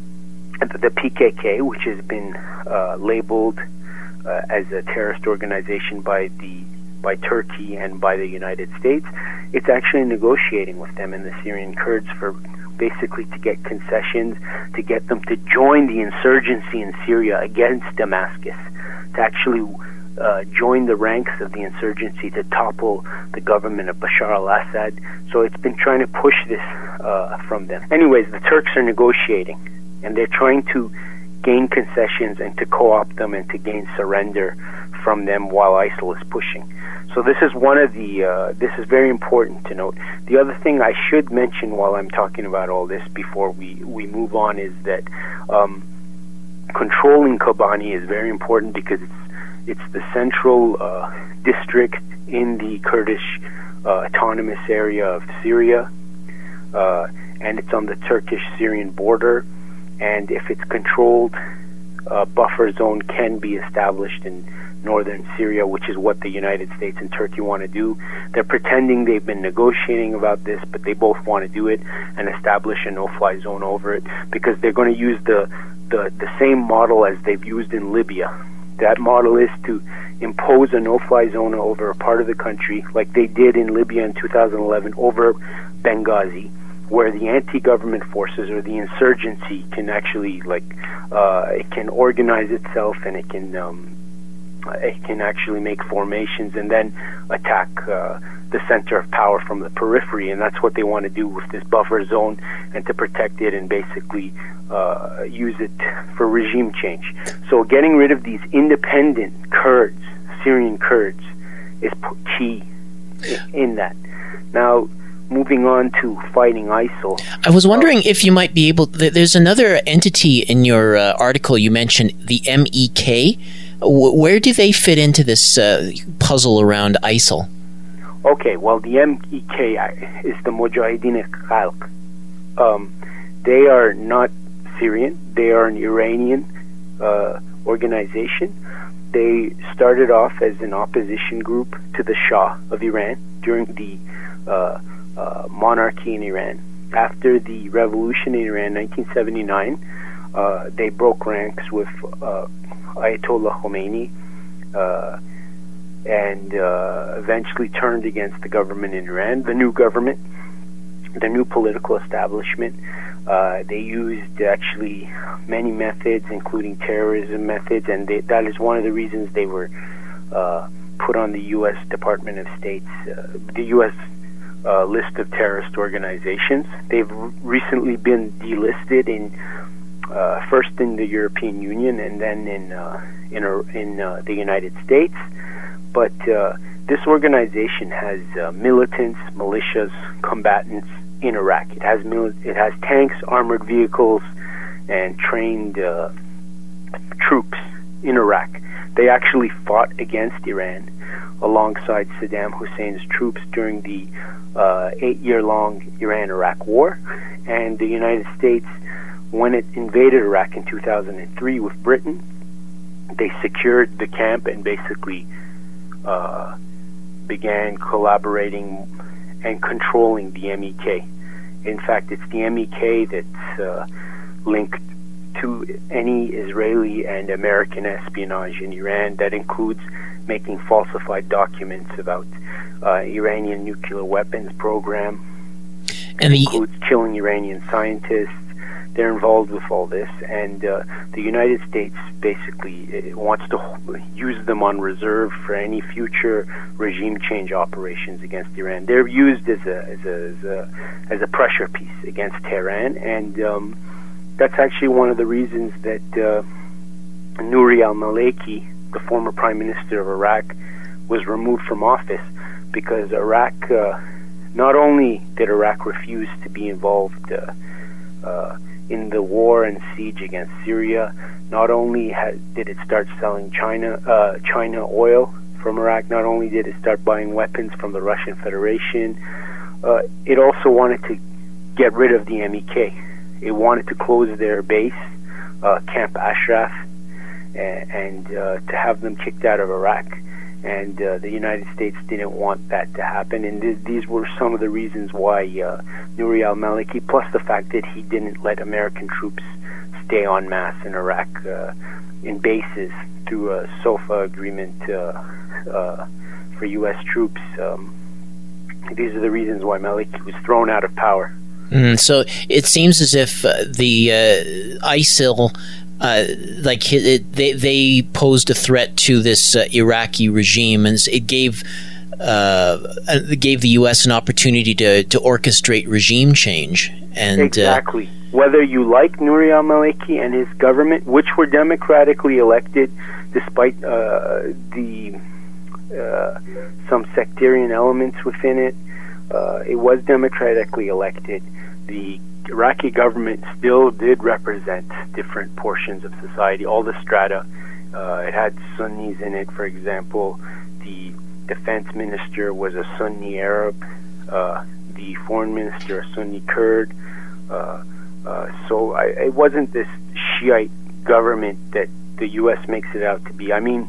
the P K K, which has been uh, labeled uh, as a terrorist organization by the by Turkey and by the United States. It's actually negotiating with them and the Syrian Kurds for basically to get concessions, to get them to join the insurgency in Syria against Damascus, to actually uh, join the ranks of the insurgency to topple the government of Bashar al-Assad. So it's been trying to push this uh, from them. Anyways, the Turks are negotiating, and they're trying to gain concessions and to co-opt them and to gain surrender from them while ISIL is pushing. So this is one of the, uh, this is very important to note. The other thing I should mention while I'm talking about all this before we, we move on is that um, controlling Kobani is very important because it's, it's the central uh, district in the Kurdish uh, autonomous area of Syria, uh, and it's on the Turkish-Syrian border, and if it's controlled, a buffer zone can be established in northern Syria, which is what the United States and Turkey want to do. They're pretending they've been negotiating about this, but they both want to do it and establish a no-fly zone over it because they're going to use the, the, the same model as they've used in Libya. That model is to impose a no-fly zone over a part of the country, like they did in Libya in two thousand eleven over Benghazi, where the anti-government forces or the insurgency can actually, like, uh, it can organize itself and it can um, it can actually make formations and then attack uh, the center of power from the periphery, and that's what they want to do with this buffer zone and to protect it and basically uh, use it for regime change. So getting rid of these independent Kurds, Syrian Kurds, is key in that. Now, moving on to fighting ISIL. I was wondering uh, if you might be able... There's another entity in your uh, article you mentioned, the M E K. Where do they fit into this uh, puzzle around ISIL? Okay, well, the M E K is the Mujahideen Khalq. Um, they are not Syrian. They are an Iranian uh, organization. They started off as an opposition group to the Shah of Iran during the uh, uh, monarchy in Iran. After the revolution in Iran, nineteen seventy-nine, uh, they broke ranks with uh, Ayatollah Khomeini uh, and uh, eventually turned against the government in Iran, the new government, the new political establishment. Uh, they used actually many methods, including terrorism methods, and they, that is one of the reasons they were uh, put on the U S Department of State's, uh, the U S uh, list of terrorist organizations. They've recently been delisted in Uh, first in the European Union and then in uh, in, in uh, the United States, but uh, this organization has uh, militants, militias, combatants in Iraq. It has mil- it has tanks, armored vehicles, and trained uh, troops in Iraq. They actually fought against Iran alongside Saddam Hussein's troops during the uh, eight-year-long Iran-Iraq war. And the United States, when it invaded Iraq in two thousand three with Britain, they secured the camp and basically uh, began collaborating and controlling the M E K. In fact, it's the M E K that's uh, linked to any Israeli and American espionage in Iran. That includes making falsified documents about uh, Iranian nuclear weapons program. And it the, includes killing Iranian scientists. They're involved with all this, and uh, the United States basically wants to use them on reserve for any future regime change operations against Iran. They're used as a as a as a, as a pressure piece against Tehran, and um, that's actually one of the reasons that uh, Nouri al-Maliki, the former prime minister of Iraq, was removed from office, because Iraq, uh, not only did Iraq refuse to be involved uh, uh, in the war and siege against Syria, not only had, did it start selling China uh, China oil from Iraq, not only did it start buying weapons from the Russian Federation, uh, it also wanted to get rid of the M E K. It wanted to close their base, uh, Camp Ashraf, and, and uh, to have them kicked out of Iraq. And uh, the United States didn't want that to happen. And th- these were some of the reasons why uh, Nouri al-Maliki, plus the fact that he didn't let American troops stay en masse in Iraq uh, in bases through a SOFA agreement uh, uh, for U S troops. Um, these are the reasons why Maliki was thrown out of power. Mm, so it seems as if uh, the uh, ISIL, uh, like it, they they posed a threat to this uh, Iraqi regime, and it gave uh, it gave the U S an opportunity to, to orchestrate regime change. And exactly. Uh, Whether you like Nouri al-Maliki and his government, which were democratically elected, despite uh, the uh, some sectarian elements within it, uh, it was democratically elected. The Iraqi government still did represent different portions of society, all the strata. Uh, it had Sunnis in it, for example. The defense minister was a Sunni Arab, uh, the foreign minister a Sunni Kurd. Uh, uh, so I, it wasn't this Shiite government that the U S makes it out to be. I mean,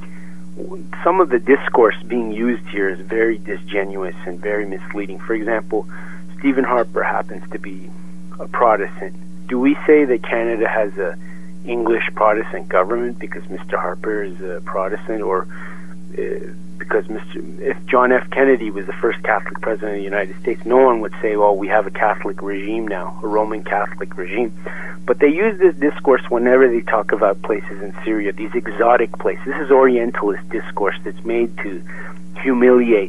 some of the discourse being used here is very disingenuous and very misleading. For example, Stephen Harper happens to be a Protestant. Do we say that Canada has a English Protestant government because Mister Harper is a Protestant, or uh, because Mister if John F. Kennedy was the first Catholic president of the United States, no one would say, well, we have a Catholic regime now, a Roman Catholic regime. But they use this discourse whenever they talk about places in Syria, these exotic places. This is Orientalist discourse that's made to humiliate,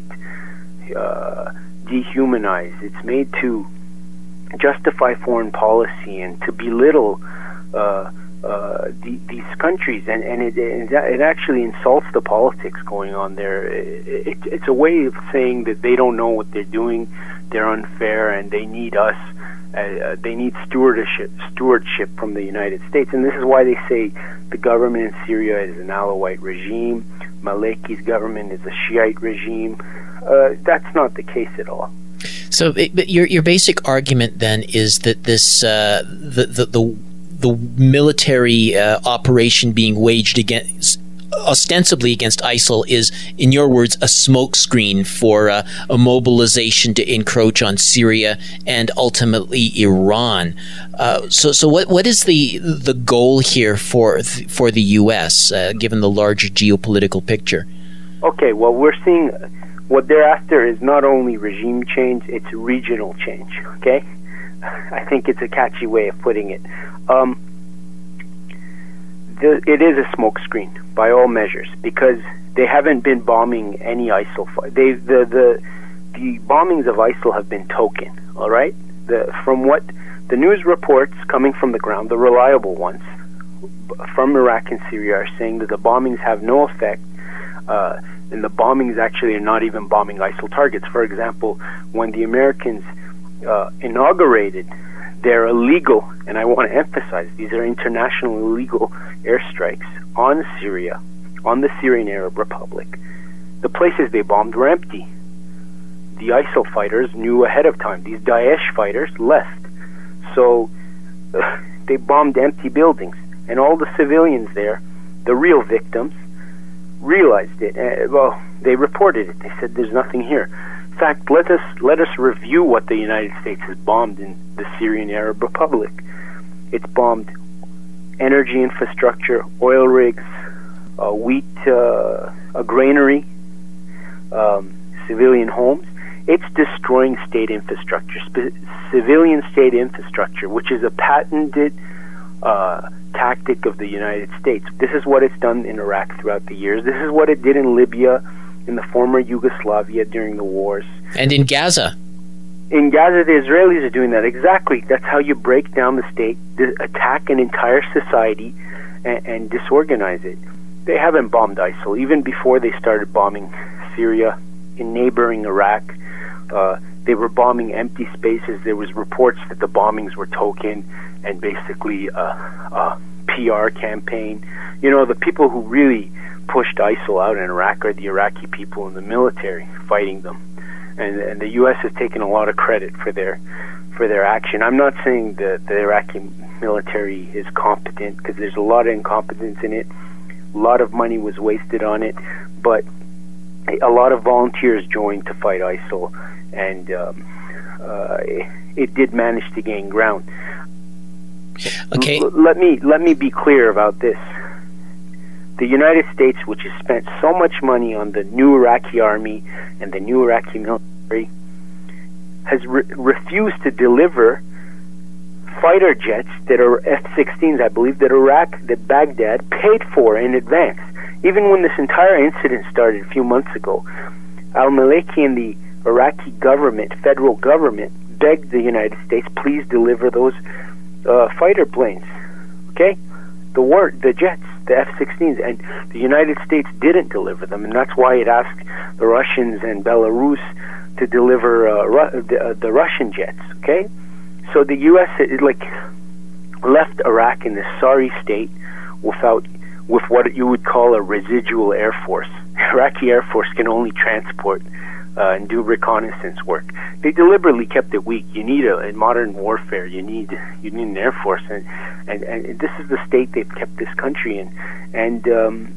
uh, dehumanize. It's made to justify foreign policy and to belittle uh, uh, the, these countries, and, and it, it it actually insults the politics going on there. It, it, it's a way of saying that they don't know what they're doing, they're unfair, and they need us. Uh, they need stewardship, stewardship from the United States, and this is why they say the government in Syria is an Alawite regime. Maliki's government is a Shiite regime. Uh, that's not the case at all. So, but your your basic argument then is that this uh, the, the the the military uh, operation being waged against, ostensibly against ISIL, is, in your words, a smokescreen for uh, a mobilization to encroach on Syria and ultimately Iran. Uh, so, so what what is the the goal here for for the U S uh, given the larger geopolitical picture? Okay, well, we're seeing what they're after is not only regime change; it's regional change. Okay, I think it's a catchy way of putting it. Um, the, it is a smokescreen by all measures, because they haven't been bombing any ISIL. They the the the bombings of ISIL have been token. All right, the from what the news reports coming from the ground, the reliable ones from Iraq and Syria, are saying that the bombings have no effect. Uh, and the bombings actually are not even bombing ISIL targets. For example, when the Americans uh, inaugurated their illegal, and I want to emphasize, these are international illegal airstrikes on Syria, on the Syrian Arab Republic, the places they bombed were empty. The ISIL fighters knew ahead of time. These Daesh fighters left. So uh, they bombed empty buildings. And all the civilians there, the real victims, realized it. Uh, well, they reported it. They said there's nothing here. In fact, let us let us review what the United States has bombed in the Syrian Arab Republic. It's bombed energy infrastructure, oil rigs, uh, wheat, uh, a granary, um, civilian homes. It's destroying state infrastructure, sp- civilian state infrastructure, which is a patented uh, tactic of the United States. This is what it's done in Iraq throughout the years. This is what it did in Libya, in the former Yugoslavia during the wars. And in Gaza. In Gaza, the Israelis are doing that. Exactly. That's how you break down the state, attack an entire society, and, and disorganize it. They haven't bombed ISIL. Even before they started bombing Syria, in neighboring Iraq, uh, they were bombing empty spaces. There was reports that the bombings were token and basically a, a P R campaign. You know, the people who really pushed ISIL out in Iraq are the Iraqi people in the military fighting them. And, and the U S has taken a lot of credit for their for their action. I'm not saying that the Iraqi military is competent, because there's a lot of incompetence in it. A lot of money was wasted on it, but a lot of volunteers joined to fight ISIL, and um, uh, it, it did manage to gain ground. Okay. L- let me let me be clear about this. The United States, which has spent so much money on the new Iraqi army and the new Iraqi military, has re- refused to deliver fighter jets that are F sixteens, I believe, that Iraq, that Baghdad paid for in advance. Even when this entire incident started a few months ago, al-Maliki and the Iraqi government, federal government, begged the United States, please deliver those uh, fighter planes, okay? The war, the jets, the F sixteens, and the United States didn't deliver them, and that's why it asked the Russians and Belarus to deliver uh, Ru- the, uh, the Russian jets, okay? So the U S it, like left Iraq in this sorry state without with what you would call a residual air force. Iraqi Air Force can only transport uh, and do reconnaissance work. They deliberately kept it weak. You need a in modern warfare. You need you need an air force, and and, and this is the state they've kept this country in. And um,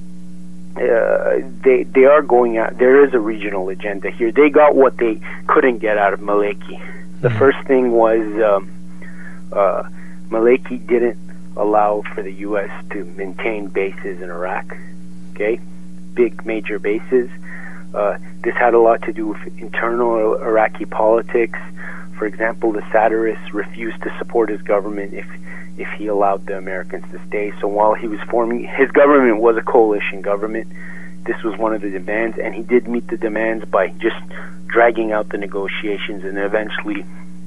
uh, they they are going out. There is a regional agenda here. They got what they couldn't get out of Maliki. The mm-hmm. first thing was um, uh, Maliki didn't allow for the U S to maintain bases in Iraq. Okay, big major bases. Uh, this had a lot to do with internal Iraqi politics. For example, the satirists refused to support his government if if he allowed the Americans to stay. So while he was forming, his government was a coalition government. This was one of the demands, and he did meet the demands by just dragging out the negotiations, and eventually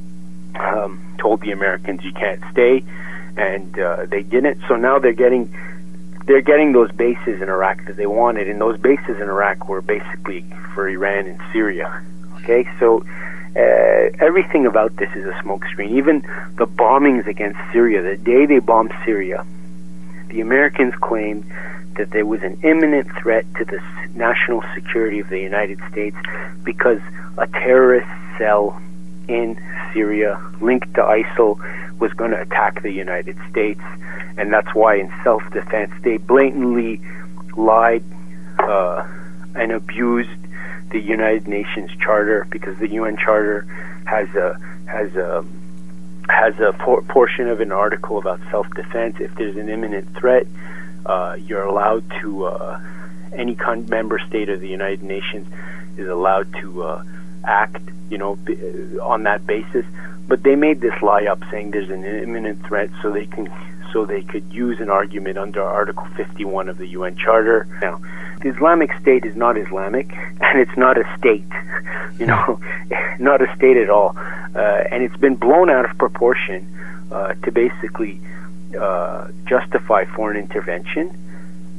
um, told the Americans, you can't stay, and uh, they didn't. So now they're getting they're getting those bases in Iraq that they wanted, and those bases in Iraq were basically for Iran and Syria. Okay, so uh, everything about this is a smokescreen. Even the bombings against Syria, the day they bombed Syria, the Americans claimed that there was an imminent threat to the national security of the United States because a terrorist cell in Syria linked to ISIL was going to attack the United States, and that's why in self-defense they blatantly lied uh, and abused the United Nations Charter, because the U N Charter has a has a has a por- portion of an article about self-defense. If there's an imminent threat, uh, you're allowed to uh, any con- member state of the United Nations is allowed to uh, act, you know, b- on that basis. But they made this lie up, saying there's an imminent threat, so they can so they could use an argument under Article fifty-one of the U N Charter. Now, the Islamic State is not Islamic, and it's not a state, you know, not a state at all. Uh, and it's been blown out of proportion uh, to basically uh, justify foreign intervention.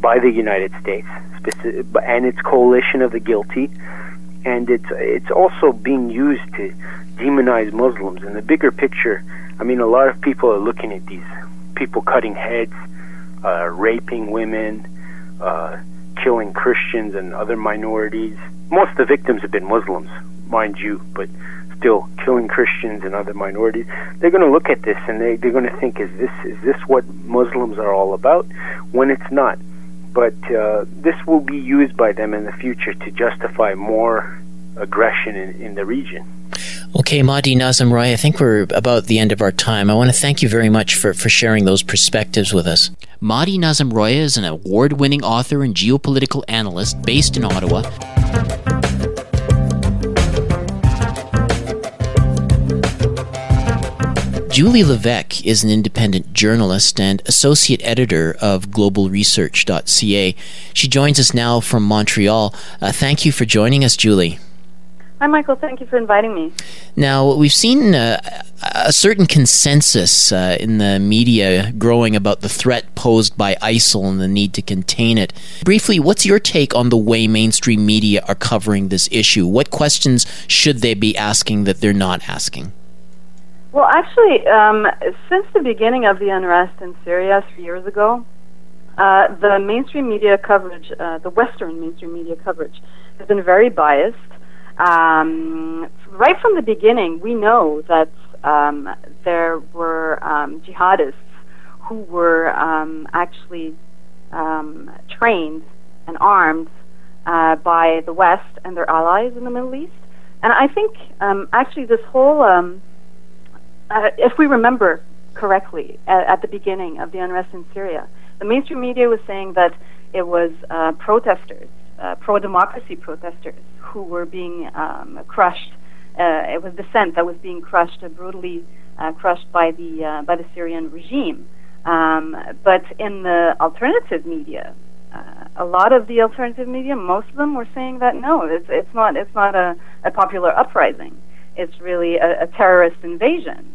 by the United States and its coalition of the guilty, and it's it's also being used to demonize Muslims. In the bigger picture, I mean, a lot of people are looking at these people cutting heads, uh, raping women, uh, killing Christians and other minorities. Most of the victims have been Muslims, mind you, but still killing Christians and other minorities. They're going to look at this and they, they're going to think, is this is this what Muslims are all about? When it's not. But uh, this will be used by them in the future to justify more aggression in, in the region. Okay, Mahdi Nazem Roye, I think we're about the end of our time. I want to thank you very much for, for sharing those perspectives with us. Mahdi Nazem Roye is an award-winning author and geopolitical analyst based in Ottawa. Julie Levesque is an independent journalist and associate editor of global research dot c a. She joins us now from Montreal. Uh, thank you for joining us, Julie. Hi, Michael. Thank you for inviting me. Now, we've seen uh, a certain consensus uh, in the media growing about the threat posed by ISIL and the need to contain it. Briefly, what's your take on the way mainstream media are covering this issue? What questions should they be asking that they're not asking? Well, actually, um, since the beginning of the unrest in Syria three years ago, uh, the mainstream media coverage, uh, the Western mainstream media coverage, has been very biased. Um, right from the beginning, we know that um, there were um, jihadists who were um, actually um, trained and armed uh, by the West and their allies in the Middle East. And I think um, actually this whole, um, uh, if we remember correctly, at, at the beginning of the unrest in Syria, the mainstream media was saying that it was uh, protesters, uh, pro-democracy protesters, who were being um, crushed. Uh, it was dissent that was being crushed, uh, brutally uh, crushed by the uh, by the Syrian regime. Um, but in the alternative media, uh, a lot of the alternative media, most of them were saying that no, it's it's not it's not a, a popular uprising. It's really a, a terrorist invasion.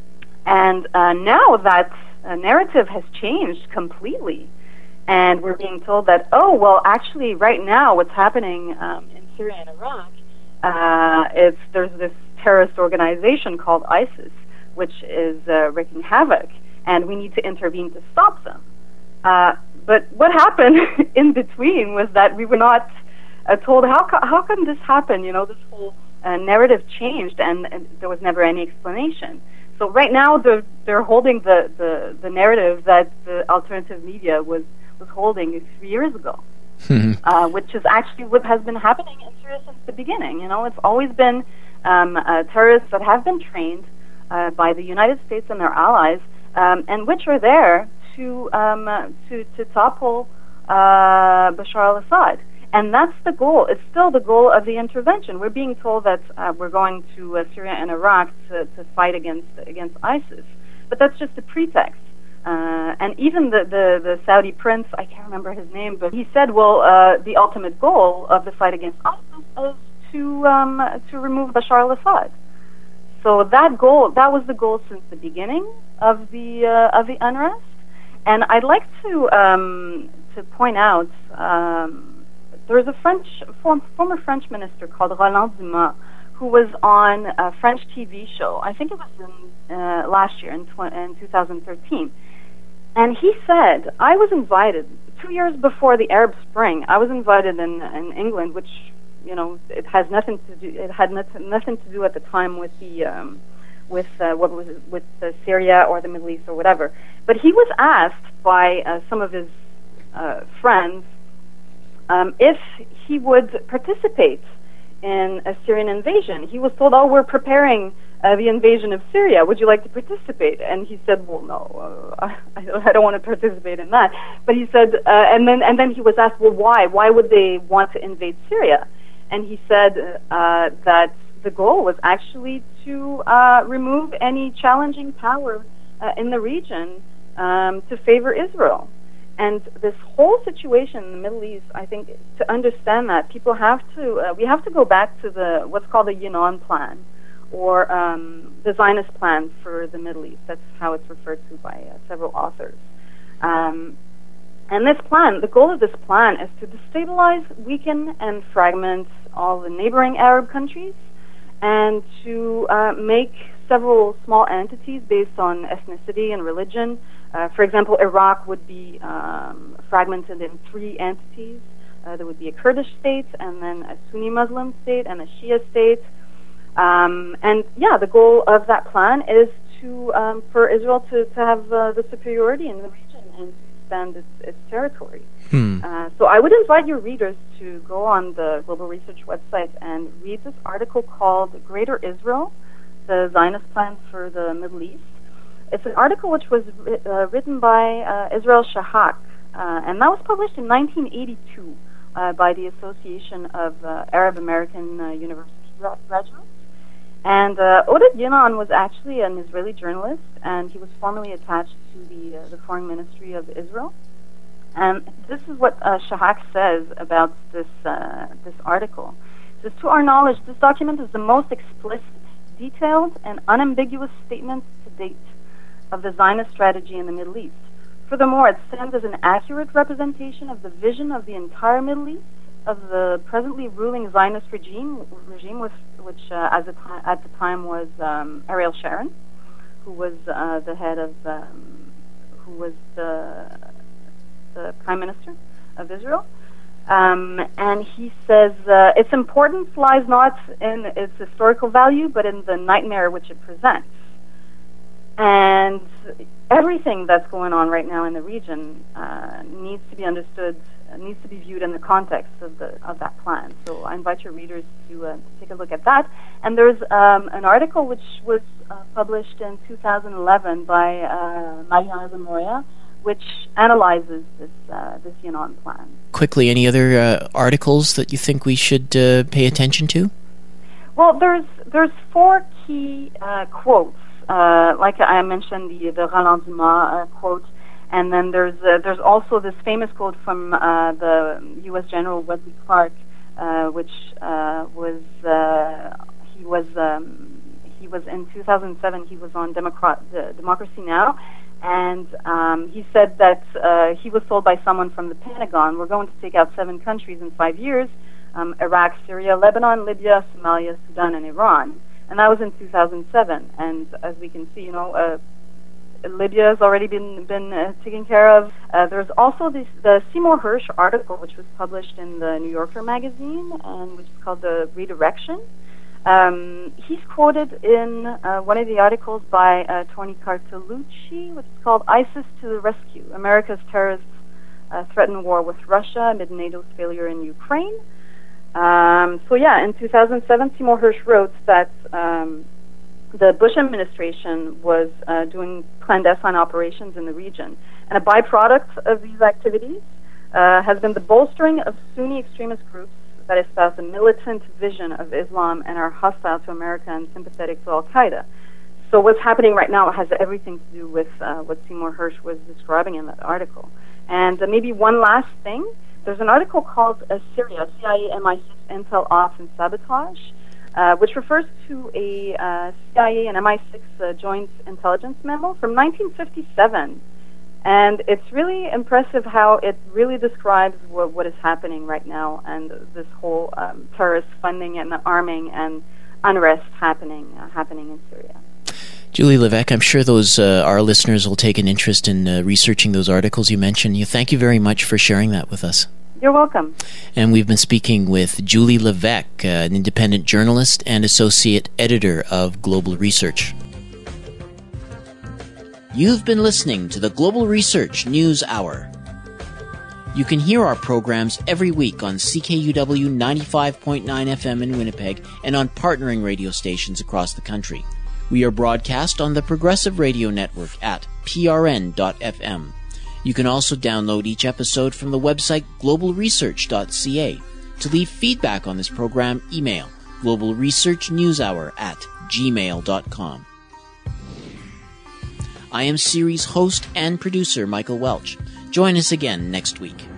And uh, now that uh, narrative has changed completely, and we're being told that oh well, actually, right now, what's happening um, in Syria and Iraq, uh, it's, there's this terrorist organization called ISIS, which is uh, wreaking havoc, and we need to intervene to stop them. Uh, but what happened in between was that we were not uh, told how co- how can this happen? You know, this whole uh, narrative changed, and, and there was never any explanation. So right now they're they're holding the, the, the narrative that the alternative media was was holding three years ago. Uh, which is actually what has been happening in Syria since the beginning. You know, it's always been um, uh, terrorists that have been trained uh, by the United States and their allies, um, and which are there to um, uh, to, to topple uh, Bashar al-Assad. And that's the goal. It's still the goal of the intervention. We're being told that uh, we're going to uh, Syria and Iraq to, to fight against against ISIS, but that's just a pretext. Uh, and even the, the, the Saudi prince, I can't remember his name, but he said, well, uh, the ultimate goal of the fight against ISIS is to um, to remove Bashar al-Assad. So that goal, that was the goal since the beginning of the uh, of the unrest. And I'd like to um, to point out um, there was a French form, former French minister called Roland Dumas who was on a French T V show. I think it was in, uh, last year in, tw- in two thousand thirteen. And he said, I was invited, two years before the Arab Spring, I was invited in, in England, which, you know, it has nothing to do, it had nothing, nothing to do at the time with the, um, with, uh, what was it, with uh, Syria or the Middle East or whatever. But he was asked by uh, some of his uh, friends um, if he would participate in a Syrian invasion. He was told, oh, we're preparing Uh, the invasion of Syria. Would you like to participate? And he said, well, no, uh, I, I don't want to participate in that. But he said, uh, and then and then he was asked, well, why? Why would they want to invade Syria? And he said uh, that the goal was actually to uh, remove any challenging power uh, in the region um, to favor Israel. And this whole situation in the Middle East, I think, to understand that, people have to, uh, we have to go back to the what's called the Yinon Plan, or um, the Zionist plan for the Middle East. That's how it's referred to by uh, several authors. Um, And this plan, the goal of this plan is to destabilize, weaken, and fragment all the neighboring Arab countries, and to uh, make several small entities based on ethnicity and religion. Uh, for example, Iraq would be um, fragmented in three entities. Uh, there would be a Kurdish state, and then a Sunni Muslim state, and a Shia state. Um, and yeah, the goal of that plan is to um, for Israel to, to have uh, the superiority in the region and to expand its, its territory. Hmm. Uh, so I would invite your readers to go on the Global Research website and read this article called Greater Israel, the Zionist Plan for the Middle East. It's an article which was ri- uh, written by uh, Israel Shahak, uh, and that was published in nineteen eighty-two uh, by the Association of uh, Arab American uh, University gra- Graduates. And uh, Oded Yinon was actually an Israeli journalist, and he was formerly attached to the uh, the Foreign Ministry of Israel. And this is what uh, Shahak says about this uh, this article. It says, to our knowledge, this document is the most explicit, detailed, and unambiguous statement to date of the Zionist strategy in the Middle East. Furthermore, it stands as an accurate representation of the vision of the entire Middle East, of the presently ruling Zionist regime, regime with, which uh, as a ti- at the time was um, Ariel Sharon, who was uh, the head of, um, who was the, the Prime Minister of Israel. Um, and he says, uh, its importance lies not in its historical value, but in the nightmare which it presents. And everything that's going on right now in the region uh, needs to be understood, uh, needs to be viewed in the context of the of that plan. So I invite your readers to, uh, to take a look at that. And there's um, an article which was uh, published in two thousand eleven by uh, Mariana Zamoria, which analyzes this uh, this Yinon plan. Quickly, any other uh, articles that you think we should uh, pay attention to? Well, there's there's four key uh, quotes. Uh, like I mentioned, the the Roland Dumas uh, quote, and then there's uh, there's also this famous quote from uh, the U S General Wesley Clark, uh, which uh, was uh, he was um, he was in two thousand seven. He was on Democrat uh, Democracy Now, and um, he said that uh, he was told by someone from the Pentagon, "We're going to take out seven countries in five years: um, Iraq, Syria, Lebanon, Libya, Somalia, Sudan, and Iran." And that was in two thousand seven. And as we can see, you know, uh, Libya has already been been uh, taken care of. Uh, there's also this, the Seymour Hersh article, which was published in the New Yorker magazine, and which is called The Redirection. Um, he's quoted in uh, one of the articles by uh, Tony Cartolucci, which is called ISIS to the Rescue, America's Terrorists uh, Threaten War with Russia Amid NATO's Failure in Ukraine. Um, so yeah, in two thousand seven, Seymour Hersh wrote that um, the Bush administration was uh, doing clandestine operations in the region. And a byproduct of these activities uh, has been the bolstering of Sunni extremist groups that espouse a militant vision of Islam and are hostile to America and sympathetic to Al-Qaeda. So what's happening right now has everything to do with uh, what Seymour Hersh was describing in that article. And uh, maybe one last thing. There's an article called uh, Syria, C I A M I six Intel Off and Sabotage, uh, which refers to a uh, C I A and M I six uh, joint intelligence memo from nineteen fifty-seven. And it's really impressive how it really describes what, what is happening right now and this whole um, terrorist funding and arming and unrest happening uh, happening in Syria. Julie Levesque, I'm sure those uh, our listeners will take an interest in uh, researching those articles you mentioned. You, thank you very much for sharing that with us. You're welcome. And we've been speaking with Julie Levesque, uh, an independent journalist and associate editor of Global Research. You've been listening to the Global Research News Hour. You can hear our programs every week on C K U W ninety-five point nine F M in Winnipeg and on partnering radio stations across the country. We are broadcast on the Progressive Radio Network at P R N dot F M. You can also download each episode from the website global research dot c a. To leave feedback on this program, email global research news hour at gmail dot com. I am series host and producer Michael Welch. Join us again next week.